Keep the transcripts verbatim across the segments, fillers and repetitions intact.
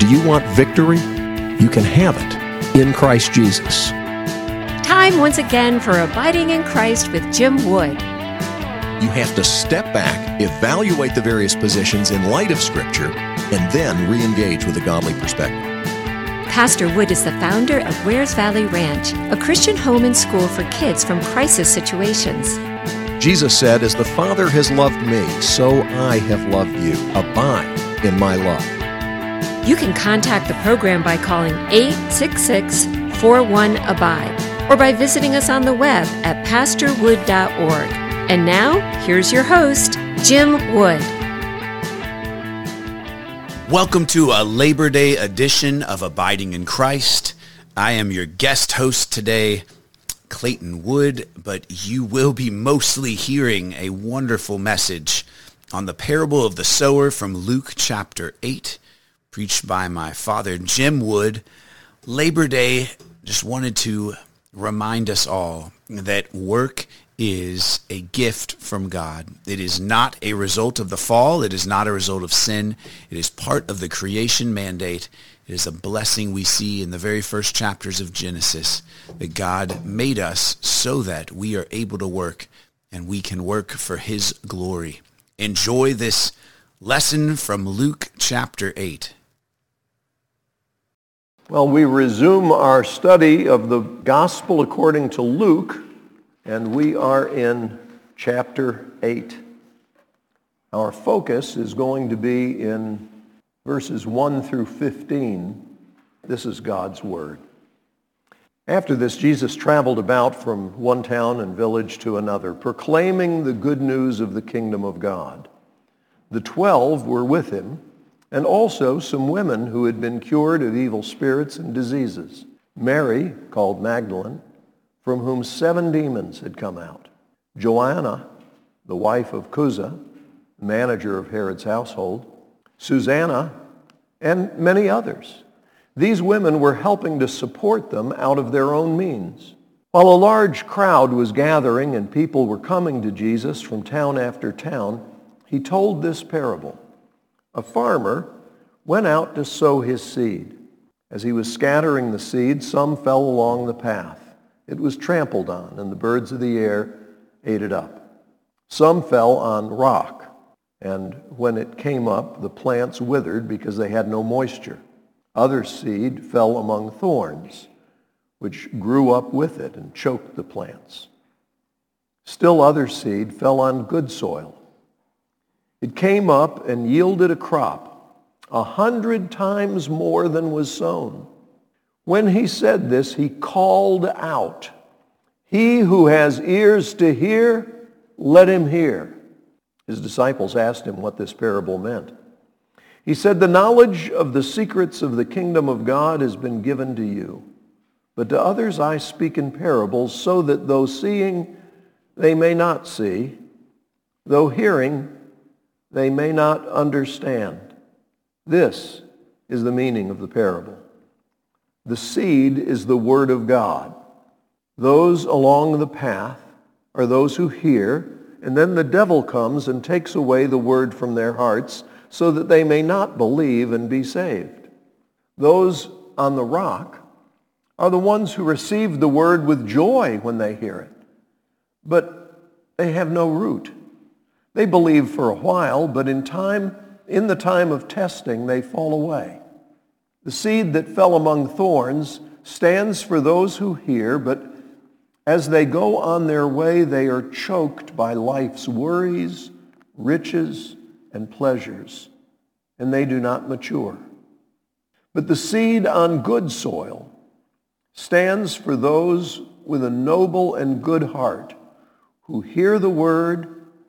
Do you want victory? You can have it in Christ Jesus. Time once again for Abiding in Christ with Jim Wood. You have to step back, evaluate the various positions in light of Scripture, and then re-engage with a godly perspective. Pastor Wood is the founder of Wares Valley Ranch, a Christian home and school for kids from crisis situations. Jesus said, "As the Father has loved me, so I have loved you. Abide in my love." You can contact the program by calling eight six six, four one, A B I D E or by visiting us on the web at pastor wood dot org. And now, here's your host, Jim Wood. Welcome to a Labor Day edition of Abiding in Christ. I am your guest host today, Clayton Wood, but you will be mostly hearing a wonderful message on the parable of the sower from Luke chapter eight, preached by my father, Jim Wood. Labor Day, just wanted to remind us all that work is a gift from God. It is not a result of the fall. It is not a result of sin. It is part of the creation mandate. It is a blessing we see in the very first chapters of Genesis, that God made us so that we are able to work and we can work for his glory. Enjoy this lesson from Luke chapter eight. Well, we resume our study of the Gospel according to Luke, and we are in chapter eight. Our focus is going to be in verses one through fifteen. This is God's Word. After this, Jesus traveled about from one town and village to another, proclaiming the good news of the kingdom of God. The twelve were with him, and also some women who had been cured of evil spirits and diseases. Mary, called Magdalene, from whom seven demons had come out. Joanna, the wife of Chuza, manager of Herod's household. Susanna, and many others. These women were helping to support them out of their own means. While a large crowd was gathering and people were coming to Jesus from town after town, he told this parable. A farmer went out to sow his seed. As he was scattering the seed, some fell along the path. It was trampled on, and the birds of the air ate it up. Some fell on rock, and when it came up, the plants withered because they had no moisture. Other seed fell among thorns, which grew up with it and choked the plants. Still other seed fell on good soil. It came up and yielded a crop, a hundred times more than was sown. When he said this, he called out, "He who has ears to hear, let him hear." His disciples asked him what this parable meant. He said, "The knowledge of the secrets of the kingdom of God has been given to you. But to others I speak in parables, so that though seeing they may not see, though hearing they may not understand." This is the meaning of the parable. The seed is the word of God. Those along the path are those who hear, and then the devil comes and takes away the word from their hearts so that they may not believe and be saved. Those on the rock are the ones who receive the word with joy when they hear it, but they have no root. They believe for a while, but in time, in the time of testing, they fall away. The seed that fell among thorns stands for those who hear, but as they go on their way, they are choked by life's worries, riches, and pleasures, and they do not mature. But the seed on good soil stands for those with a noble and good heart who hear the word,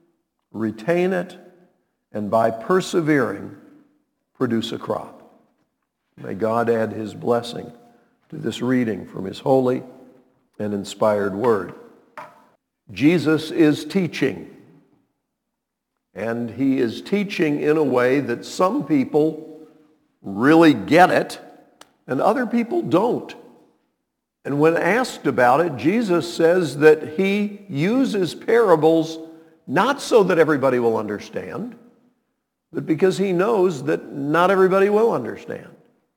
retain it, and by persevering, produce a crop. May God add his blessing to this reading from his holy and inspired word. Jesus is teaching, and he is teaching in a way that some people really get it, and other people don't. And when asked about it, Jesus says that he uses parables not so that everybody will understand, but because he knows that not everybody will understand.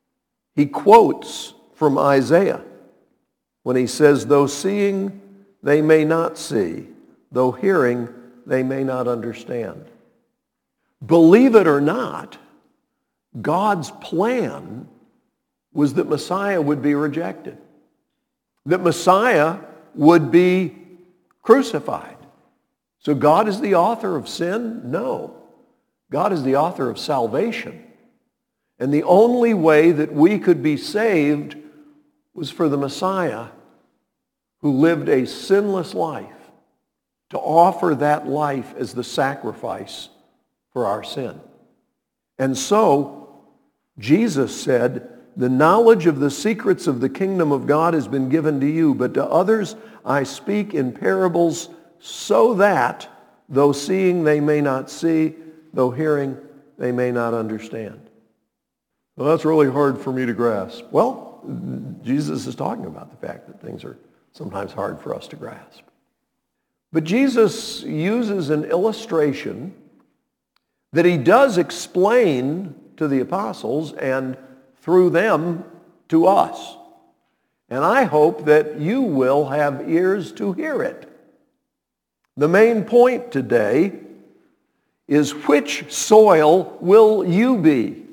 He quotes from Isaiah when he says, though seeing they may not see, though hearing they may not understand. Believe it or not, God's plan was that Messiah would be rejected, that Messiah would be crucified. So God is the author of sin? No. God is the author of salvation. And the only way that we could be saved was for the Messiah, who lived a sinless life, to offer that life as the sacrifice for our sin. And so Jesus said, the knowledge of the secrets of the kingdom of God has been given to you, but to others I speak in parables, so that, though seeing they may not see, though hearing they may not understand. Well, that's really hard for me to grasp. Well, Jesus is talking about the fact that things are sometimes hard for us to grasp. But Jesus uses an illustration that he does explain to the apostles and through them to us. And I hope that you will have ears to hear it. The main point today is, which soil will you be?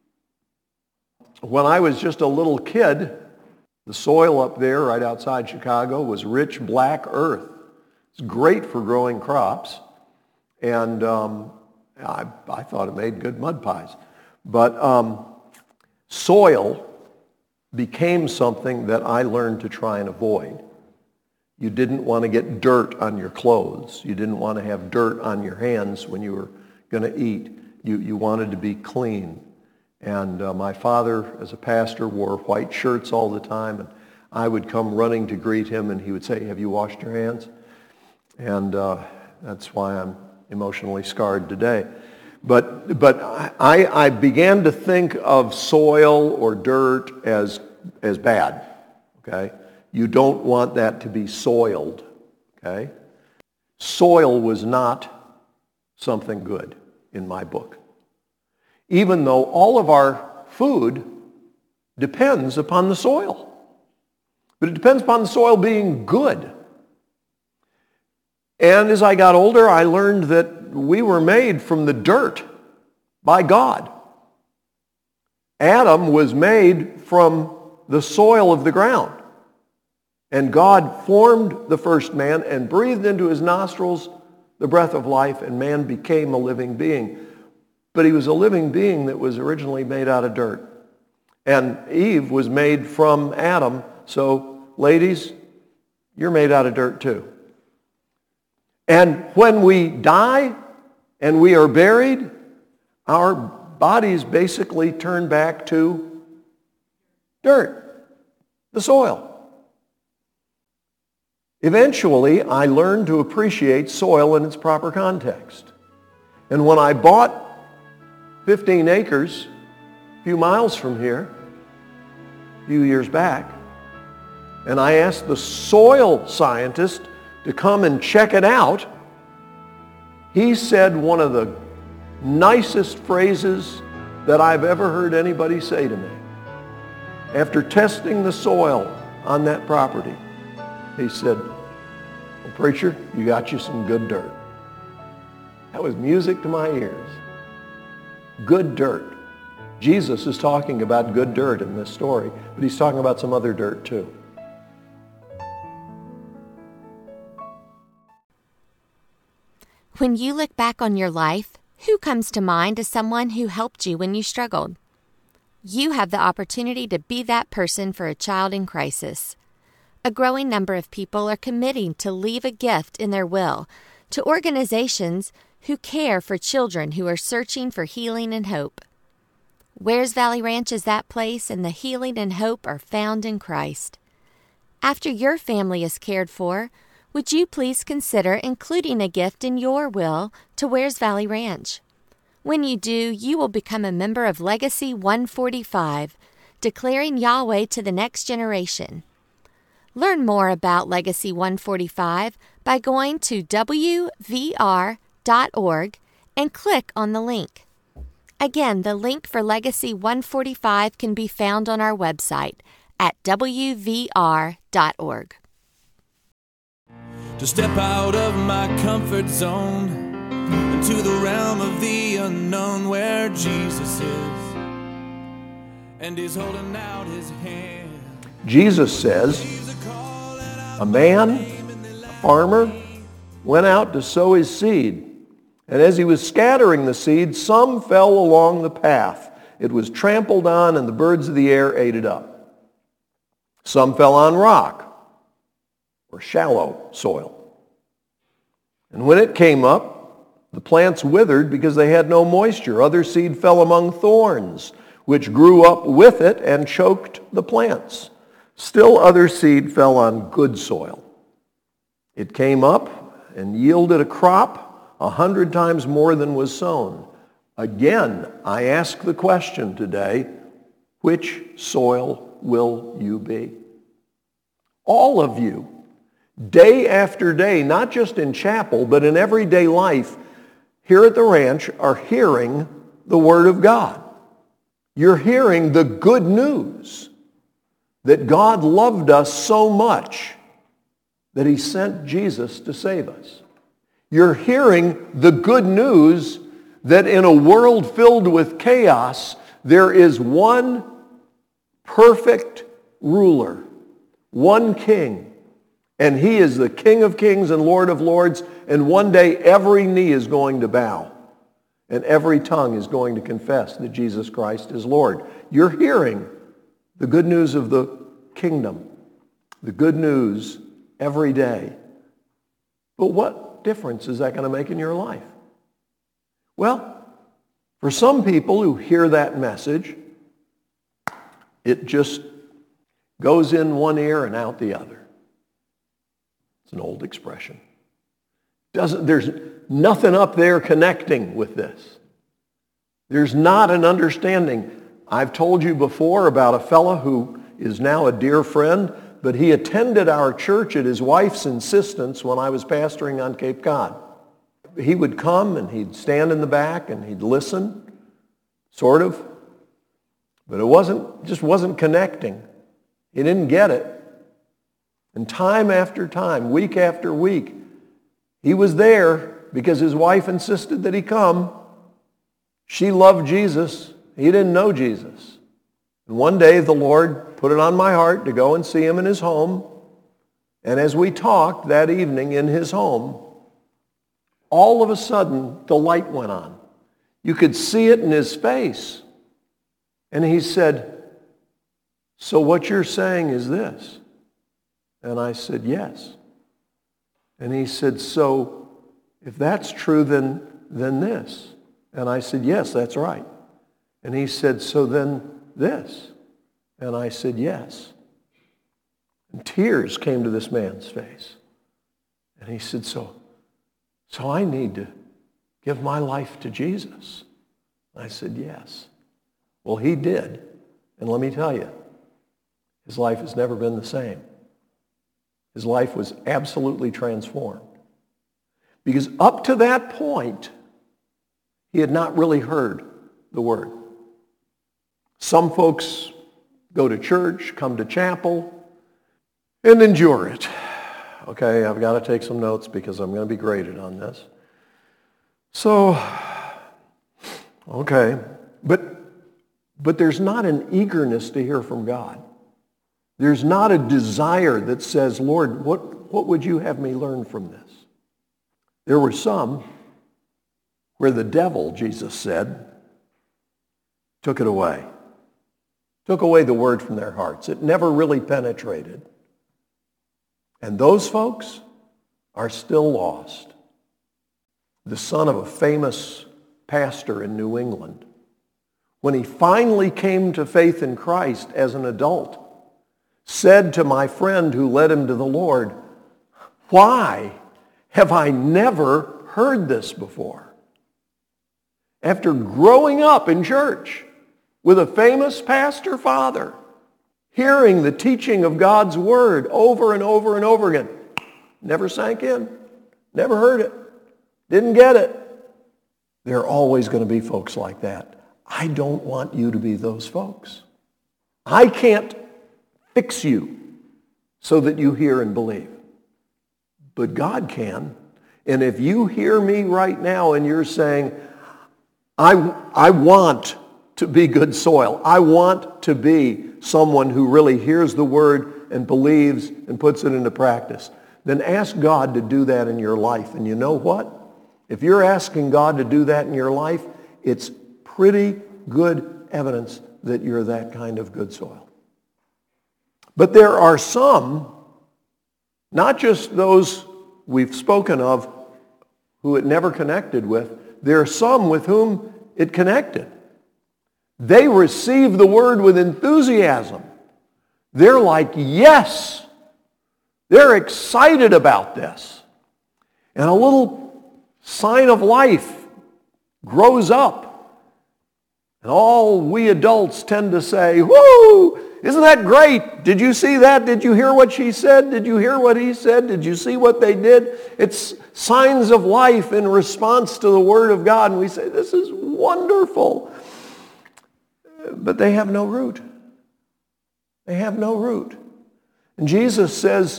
When I was just a little kid, the soil up there right outside Chicago was rich black earth. It's great for growing crops, and um, I, I thought it made good mud pies. But um, soil became something that I learned to try and avoid. You didn't want to get dirt on your clothes. You didn't want to have dirt on your hands when you were going to eat. You, you wanted to be clean. And uh, my father, as a pastor, wore white shirts all the time, and I would come running to greet him, and he would say, have you washed your hands? And uh, that's why I'm emotionally scarred today. But but I, I began to think of soil or dirt as, as bad, okay? You don't want that to be soiled, okay? Soil was not something good in my book, even though all of our food depends upon the soil. But it depends upon the soil being good. And as I got older, I learned that we were made from the dirt by God. Adam was made from the soil of the ground. And God formed the first man and breathed into his nostrils the breath of life, and man became a living being. But he was a living being that was originally made out of dirt. And Eve was made from Adam. So, ladies, you're made out of dirt too. And when we die and we are buried, our bodies basically turn back to dirt, the soil. Eventually, I learned to appreciate soil in its proper context. And when I bought fifteen acres a few miles from here, a few years back, and I asked the soil scientist to come and check it out, he said one of the nicest phrases that I've ever heard anybody say to me. After testing the soil on that property, he said, well, preacher, you got you some good dirt. That was music to my ears. Good dirt. Jesus is talking about good dirt in this story, but he's talking about some other dirt too. When you look back on your life, who comes to mind as someone who helped you when you struggled? You have the opportunity to be that person for a child in crisis. A growing number of people are committing to leave a gift in their will to organizations who care for children who are searching for healing and hope. Wears Valley Ranch is that place, and the healing and hope are found in Christ. After your family is cared for, would you please consider including a gift in your will to Wears Valley Ranch? When you do, you will become a member of Legacy one forty-five, declaring Yahweh to the next generation. Learn more about Legacy one forty-five by going to w v r dot org and click on the link. Again, the link for Legacy one forty-five can be found on our website at w v r dot org. To step out of my comfort zone into the realm of the unknown where Jesus is, and he's holding out his hand. Jesus says, a man, a farmer, went out to sow his seed. And as he was scattering the seed, some fell along the path. It was trampled on, and the birds of the air ate it up. Some fell on rock, or shallow soil. And when it came up, the plants withered because they had no moisture. Other seed fell among thorns, which grew up with it and choked the plants. Still other seed fell on good soil. It came up and yielded a crop a hundred times more than was sown. Again, I ask the question today, which soil will you be? All of you, day after day, not just in chapel, but in everyday life, here at the ranch, are hearing the Word of God. You're hearing the good news that God loved us so much that he sent Jesus to save us. You're hearing the good news that in a world filled with chaos, there is one perfect ruler, one king, and he is the King of kings and Lord of lords, and one day every knee is going to bow, and every tongue is going to confess that Jesus Christ is Lord. You're hearing the good news of the kingdom, the good news every day. But what difference is that going to make in your life? Well, for some people who hear that message, it just goes in one ear and out the other. It's an old expression. Doesn't, there's nothing up there connecting with this. There's not an understanding. I've told you before about a fellow who is now a dear friend, but he attended our church at his wife's insistence when I was pastoring on Cape Cod. He would come and he'd stand in the back and he'd listen, sort of, but it wasn't, just wasn't connecting. He didn't get it. And time after time, week after week, he was there because his wife insisted that he come. She loved Jesus. He didn't know Jesus. And one day the Lord put it on my heart to go and see him in his home. And as we talked that evening in his home, all of a sudden the light went on. You could see it in his face. And he said, "So what you're saying is this?" And I said, "Yes." And he said, "So if that's true, then, then this." And I said, "Yes, that's right." And he said, "So then this?" And I said, "Yes." And tears came to this man's face. And he said, so, so I need to give my life to Jesus." I said, "Yes." Well, he did. And let me tell you, his life has never been the same. His life was absolutely transformed. Because up to that point, he had not really heard the word. Some folks go to church, come to chapel, and endure it. Okay, I've got to take some notes because I'm going to be graded on this. So, okay, but but there's not an eagerness to hear from God. There's not a desire that says, "Lord, what, what would you have me learn from this?" There were some where the devil, Jesus said, took it away. Took away the word from their hearts. It never really penetrated. And those folks are still lost. The son of a famous pastor in New England, when he finally came to faith in Christ as an adult, said to my friend who led him to the Lord, "Why have I never heard this before?" After growing up in church with a famous pastor father, hearing the teaching of God's word over and over and over again, never sank in, never heard it, didn't get it. There are always going to be folks like that. I don't want you to be those folks. I can't fix you so that you hear and believe. But God can. And if you hear me right now and you're saying, I, I want to be good soil. I want to be someone who really hears the word and believes and puts it into practice. Then ask God to do that in your life. And you know what? If you're asking God to do that in your life, it's pretty good evidence that you're that kind of good soil. But there are some, not just those we've spoken of who it never connected with, there are some with whom it connected. They receive the word with enthusiasm. They're like, yes. They're excited about this. And a little sign of life grows up. And all we adults tend to say, whoo, isn't that great? Did you see that? Did you hear what she said? Did you hear what he said? Did you see what they did? It's signs of life in response to the Word of God. And we say, this is wonderful. But they have no root. They have no root. And Jesus says,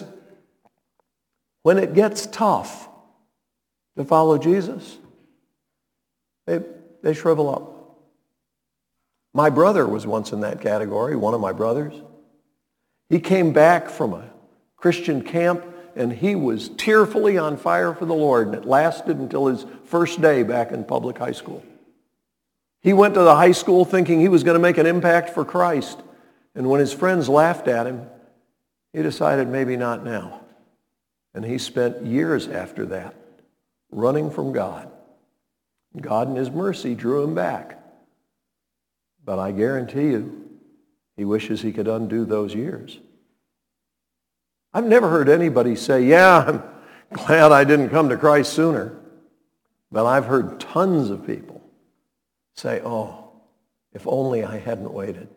when it gets tough to follow Jesus, they, they shrivel up. My brother was once in that category, one of my brothers. He came back from a Christian camp, and he was tearfully on fire for the Lord, and it lasted until his first day back in public high school. He went to the high school thinking he was going to make an impact for Christ, and when his friends laughed at him, he decided maybe not now. And he spent years after that running from God. God in his mercy drew him back. But I guarantee you, he wishes he could undo those years. I've never heard anybody say, yeah, I'm glad I didn't come to Christ sooner. But I've heard tons of people say, oh, if only I hadn't waited.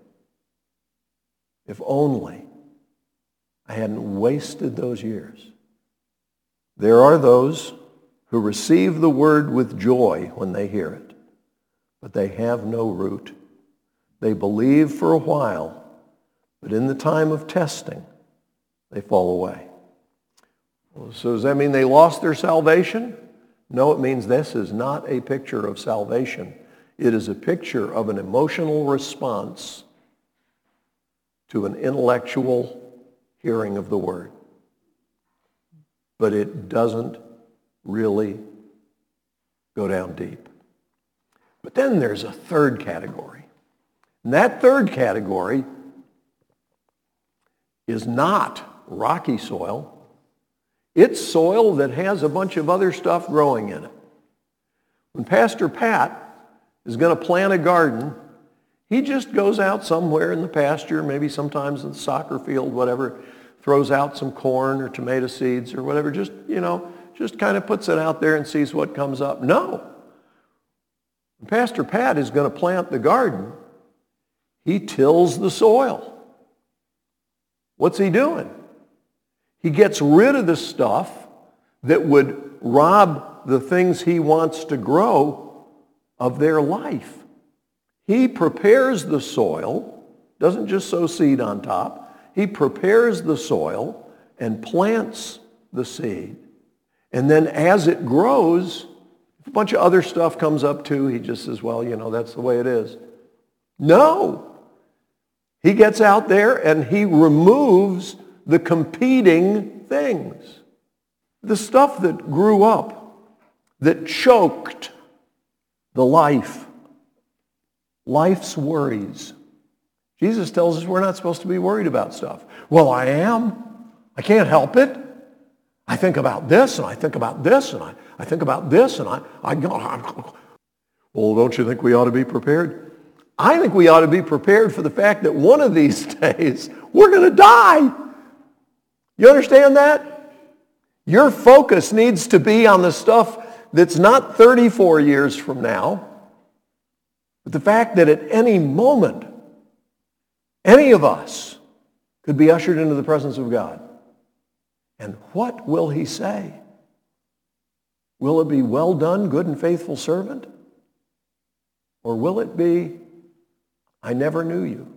If only I hadn't wasted those years. There are those who receive the word with joy when they hear it, but they have no root. They believe for a while, but in the time of testing, they fall away. So does that mean they lost their salvation? No, it means this is not a picture of salvation. It is a picture of an emotional response to an intellectual hearing of the word. But it doesn't really go down deep. But then there's a third category. And that third category is not rocky soil. It's soil that has a bunch of other stuff growing in it. When Pastor Pat is going to plant a garden, he just goes out somewhere in the pasture, maybe sometimes in the soccer field, whatever, throws out some corn or tomato seeds or whatever, just, you know, just kind of puts it out there and sees what comes up. No. When Pastor Pat is going to plant the garden, he tills the soil. What's he doing? He gets rid of the stuff that would rob the things he wants to grow of their life. He prepares the soil, doesn't just sow seed on top. He prepares the soil and plants the seed. And then as it grows, a bunch of other stuff comes up too. He just says, well, you know, that's the way it is. No. He gets out there and he removes the competing things. The stuff that grew up, that choked the life. Life's worries. Jesus tells us we're not supposed to be worried about stuff. Well, I am. I can't help it. I think about this, and I think about this, and I, I think about this, and I, I go, well, don't you think we ought to be prepared? I think we ought to be prepared for the fact that one of these days we're going to die. You understand that? Your focus needs to be on the stuff that's not thirty-four years from now, but the fact that at any moment, any of us could be ushered into the presence of God. And what will he say? Will it be, well done, good and faithful servant? Or will it be, I never knew you?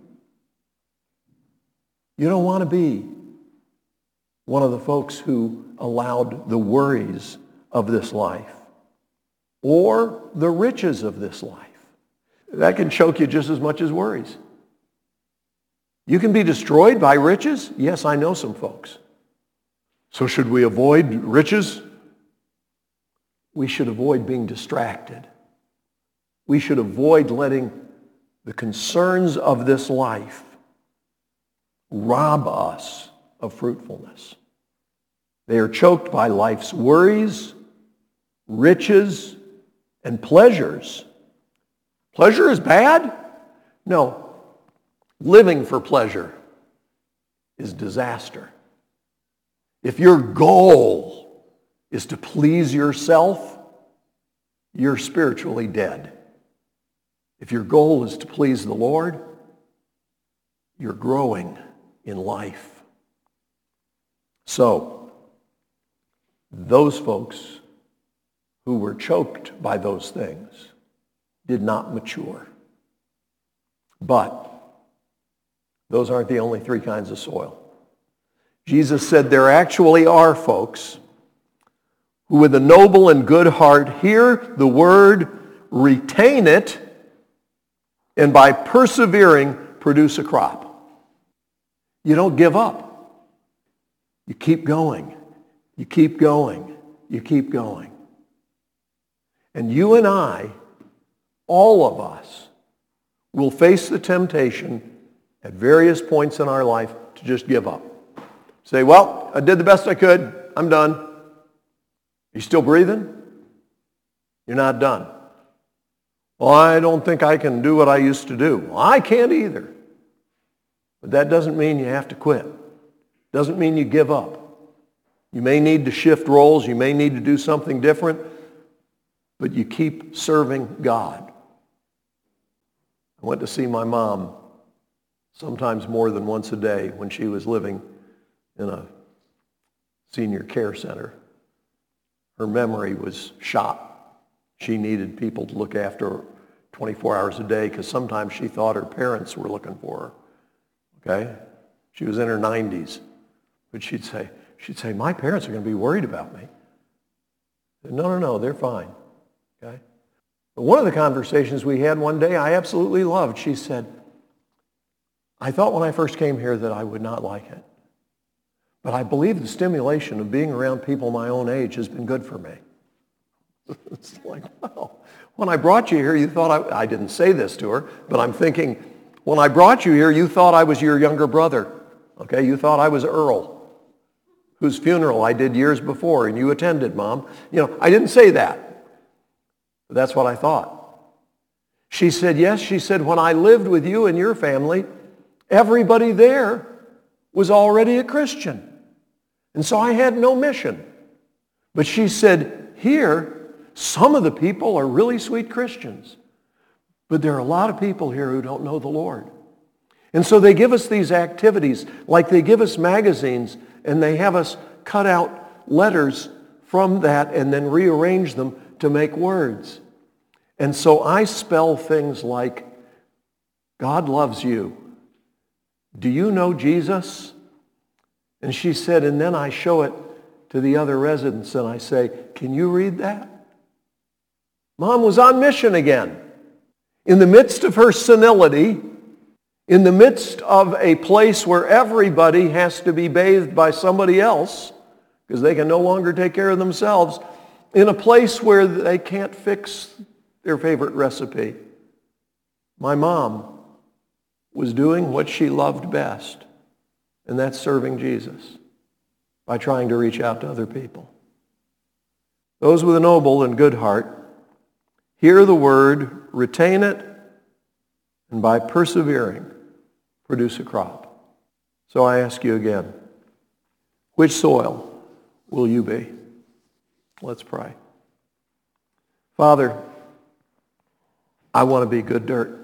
You don't want to be one of the folks who allowed the worries of this life or the riches of this life. That can choke you just as much as worries. You can be destroyed by riches? Yes, I know some folks. So should we avoid riches? We should avoid being distracted. We should avoid letting the concerns of this life rob us of fruitfulness. They are choked by life's worries, riches, and pleasures. Pleasure is bad? No. Living for pleasure is disaster. If your goal is to please yourself, you're spiritually dead. If your goal is to please the Lord, you're growing in life. So, those folks who were choked by those things did not mature. But those aren't the only three kinds of soil. Jesus said there actually are folks who with a noble and good heart hear the word, retain it, and by persevering produce a crop. You don't give up. You keep going. You keep going. You keep going. And you and I, all of us, will face the temptation at various points in our life to just give up. Say, well, I did the best I could. I'm done. You still breathing? You're not done. Well, I don't think I can do what I used to do. Well, I can't either. But that doesn't mean you have to quit. Doesn't mean you give up. You may need to shift roles. You may need to do something different. But you keep serving God. I went to see my mom sometimes more than once a day when she was living in a senior care center. Her memory was shot. She needed people to look after her twenty-four hours a day because sometimes she thought her parents were looking for her. Okay? She was in her nineties. But she'd say, she'd say, my parents are going to be worried about me. I said, no, no, no, they're fine. Okay? But one of the conversations we had one day I absolutely loved. She said, I thought when I first came here that I would not like it. But I believe the stimulation of being around people my own age has been good for me. It's like, wow. When I brought you here, you thought I, I didn't say this to her, but I'm thinking, when I brought you here, you thought I was your younger brother. Okay? You thought I was Earl, whose funeral I did years before, and you attended, Mom. You know, I didn't say that. But that's what I thought. She said, yes, she said, when I lived with you and your family, everybody there was already a Christian. And so I had no mission. But she said, here, some of the people are really sweet Christians. But there are a lot of people here who don't know the Lord. And so they give us these activities, like they give us magazines, and they have us cut out letters from that and then rearrange them to make words. And so I spell things like, God loves you. Do you know Jesus? And she said, and then I show it to the other residents and I say, can you read that? Mom was on mission again. In the midst of her senility, in the midst of a place where everybody has to be bathed by somebody else because they can no longer take care of themselves, in a place where they can't fix their favorite recipe, my mom was doing what she loved best, and that's serving Jesus by trying to reach out to other people. Those with a noble and good heart hear the word, retain it, and by persevering, produce a crop. So I ask you again, which soil will you be? Let's pray. Father, I want to be good dirt.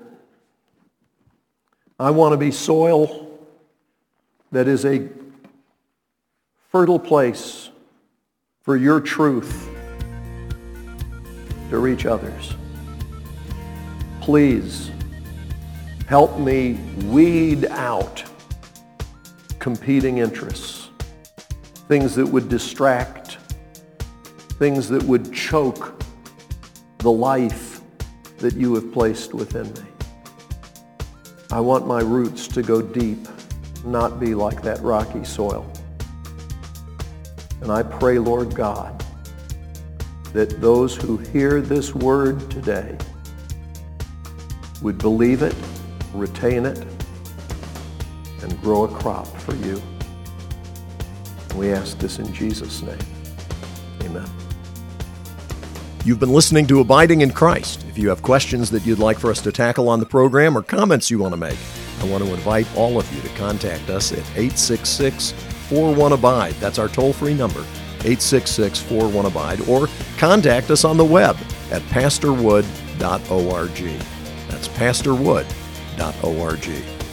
I want to be soil that is a fertile place for your truth to reach others. please help me weed out competing interests, things that would distract, things that would choke the life that you have placed within me. I want my roots to go deep, not be like that rocky soil. And I pray, Lord God, that those who hear this word today would believe it, retain it, and grow a crop for you. We ask this in Jesus' name. Amen. You've been listening to Abiding in Christ. If you have questions that you'd like for us to tackle on the program or comments you want to make, I want to invite all of you to contact us at eight six six, four one, abide. That's our toll-free number, eight six six, four one, abide, or contact us on the web at pastor wood dot org. That's pastor wood dot org.